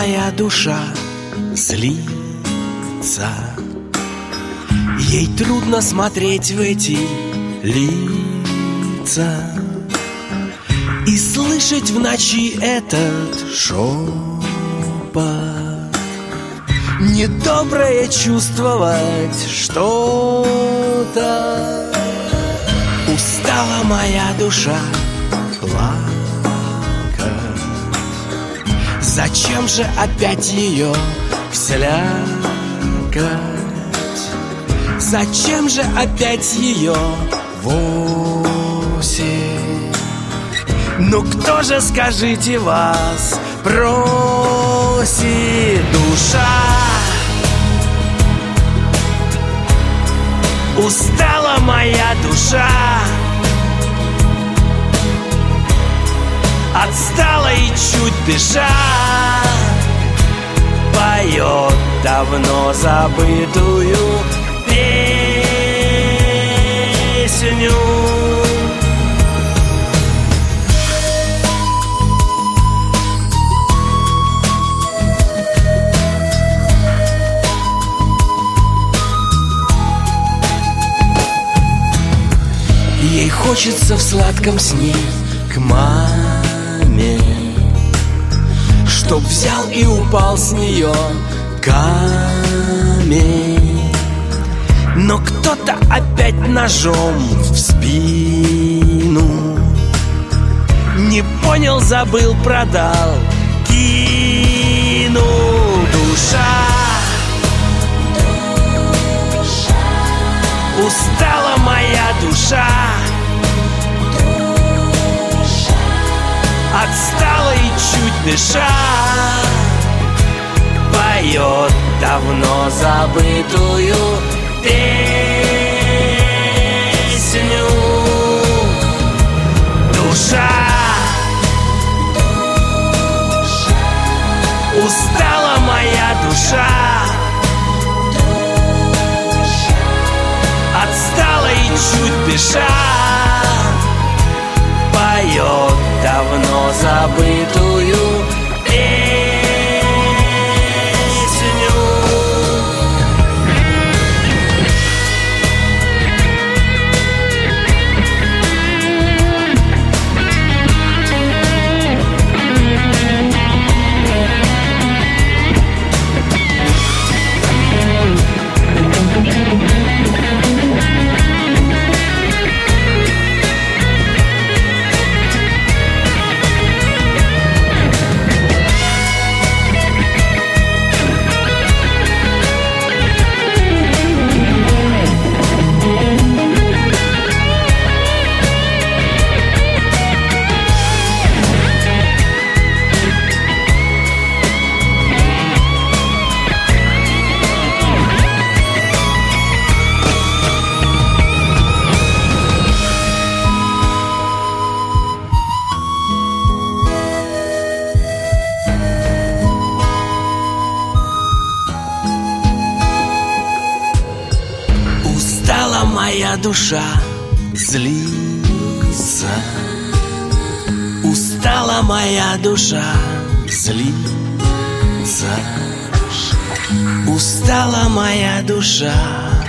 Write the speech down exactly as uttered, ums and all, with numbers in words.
моя душа злится. Ей трудно смотреть в эти лица и слышать в ночи этот шепот. Недоброе чувствовать что-то. Устала моя душа плакать. Зачем же опять ее вслякать? Зачем же опять ее вовсе? Ну кто же, скажите, вас просит? Душа устала моя душа, отстала и чуть дыша поет давно забытую песню. Ей хочется в сладком сне к маме, чтоб взял и упал с нее камень. Но кто-то опять ножом в спину. Не понял, забыл, продал, кинул. Душа устала моя душа, отстала и чуть дыша поет давно забытую песню. Душа устала моя душа, отстала и чуть дыша поет давно забытую песню. Моя душа злится. Устала моя душа злится. Устала моя душа